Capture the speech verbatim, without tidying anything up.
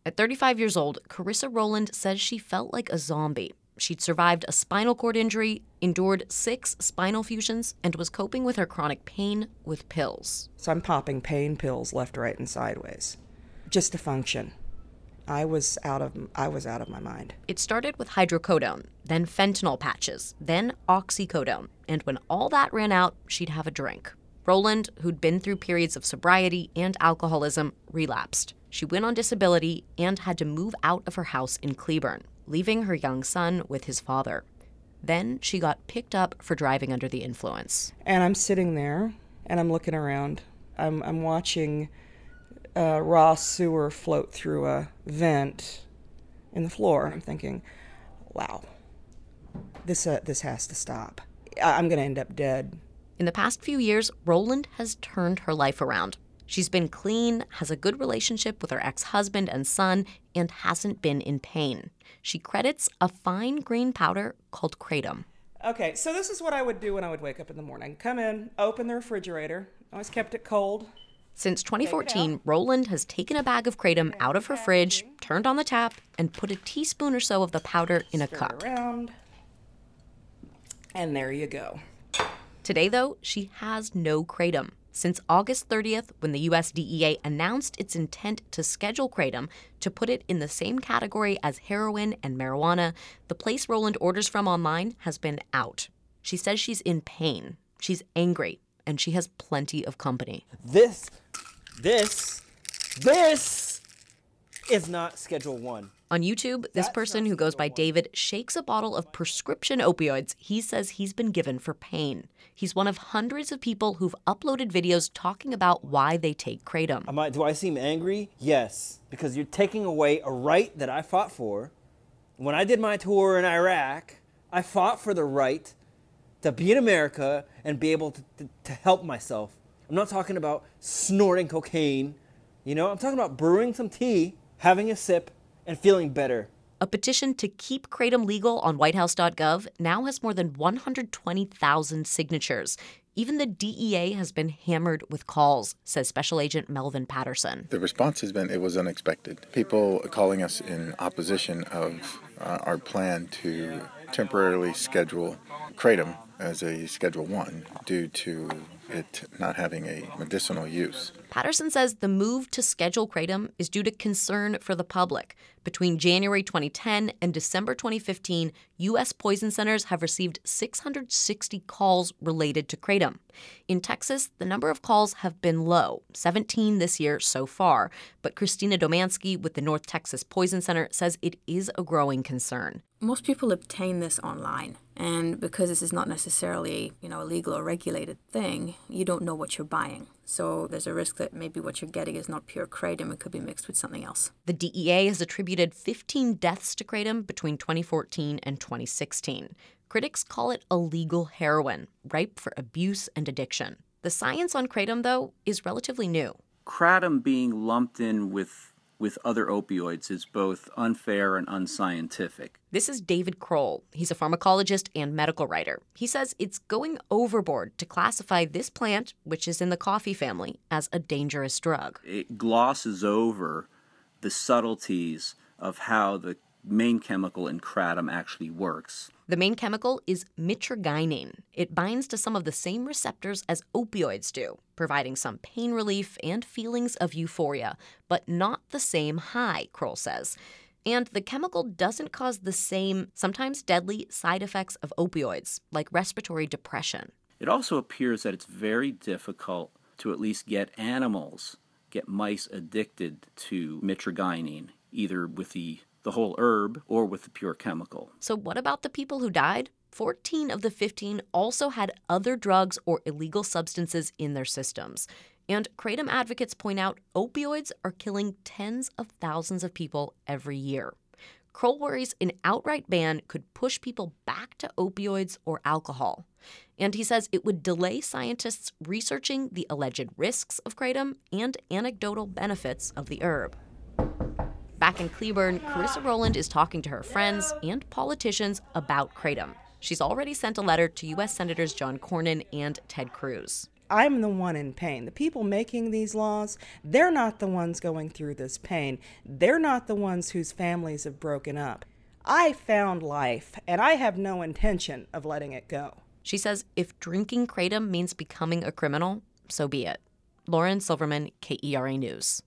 At thirty-five years old, Carissa Rowland says she felt like a zombie. She'd survived a spinal cord injury, endured six spinal fusions, and was coping with her chronic pain with pills. So I'm popping pain pills left, right, and sideways, just to function. I was out of I was out of my mind. It started with hydrocodone, then fentanyl patches, then oxycodone. And when all that ran out, she'd have a drink. Rowland, who'd been through periods of sobriety and alcoholism, relapsed. She went on disability and had to move out of her house in Cleburne, leaving her young son with his father. Then she got picked up for driving under the influence. And I'm sitting there, and I'm looking around. I'm, I'm watching uh, raw sewer float through a vent in the floor. I'm thinking, wow, this uh, this has to stop. I- I'm going to end up dead. In the past few years, Rowland has turned her life around. She's been clean, has a good relationship with her ex-husband and son, and hasn't been in pain. She credits a fine green powder called kratom. Okay, so this is what I would do when I would wake up in the morning. Come in, open the refrigerator. I always kept it cold. Since twenty fourteen, Rowland has taken a bag of kratom out of her fridge, turned on the tap, and put a teaspoon or so of the powder in a cup. Around, and there you go. Today, though, she has no kratom. Since August thirtieth, when the U S D E A announced its intent to schedule kratom to put it in the same category as heroin and marijuana, the place Rowland orders from online has been out. She says she's in pain, she's angry, and she has plenty of company. This, this, this is not Schedule One. On YouTube, this person who goes by David shakes a bottle of prescription opioids he says he's been given for pain. He's one of hundreds of people who've uploaded videos talking about why they take kratom. Am I, do I seem angry? Yes, because you're taking away a right that I fought for. When I did my tour in Iraq, I fought for the right to be in America and be able to, to, to help myself. I'm not talking about snorting cocaine, you know? I'm talking about brewing some tea, having a sip, and feeling better. A petition to keep kratom legal on white house dot gov now has more than one hundred twenty thousand signatures. Even the D E A has been hammered with calls, says Special Agent Melvin Patterson. The response has been, it was unexpected. People calling us in opposition of uh, our plan to temporarily schedule kratom as a Schedule One due to it not having a medicinal use. Patterson says the move to schedule kratom is due to concern for the public. Between January twenty ten and December twenty fifteen, U S poison centers have received six hundred sixty calls related to kratom. In Texas, the number of calls have been low, seventeen this year so far. But Christina Domansky with the North Texas Poison Center says it is a growing concern. Most people obtain this online, and because this is not necessarily, you know, a legal or regulated thing, you don't know what you're buying. So there's a risk that maybe what you're getting is not pure kratom, it could be mixed with something else. The D E A has attributed fifteen deaths to kratom between twenty fourteen and twenty sixteen. Critics call it a legal heroin, ripe for abuse and addiction. The science on kratom, though, is relatively new. Kratom being lumped in with with other opioids is both unfair and unscientific. This is David Kroll. He's a pharmacologist and medical writer. He says it's going overboard to classify this plant, which is in the coffee family, as a dangerous drug. It glosses over the subtleties of how the main chemical in kratom actually works. The main chemical is mitragynine. It binds to some of the same receptors as opioids do, providing some pain relief and feelings of euphoria, but not the same high, Kroll says. And the chemical doesn't cause the same, sometimes deadly, side effects of opioids, like respiratory depression. It also appears that it's very difficult to at least get animals, get mice addicted to mitragynine, either with the the whole herb or with the pure chemical. So what about the people who died? fourteen of the fifteen also had other drugs or illegal substances in their systems. And kratom advocates point out opioids are killing tens of thousands of people every year. Kroll worries an outright ban could push people back to opioids or alcohol. And he says it would delay scientists researching the alleged risks of kratom and anecdotal benefits of the herb. Back in Cleburne, Carissa Rowland is talking to her friends and politicians about kratom. She's already sent a letter to U S Senators John Cornyn and Ted Cruz. I'm the one in pain. The people making these laws, they're not the ones going through this pain. They're not the ones whose families have broken up. I found life, and I have no intention of letting it go. She says if drinking kratom means becoming a criminal, so be it. Lauren Silverman, K E R A News.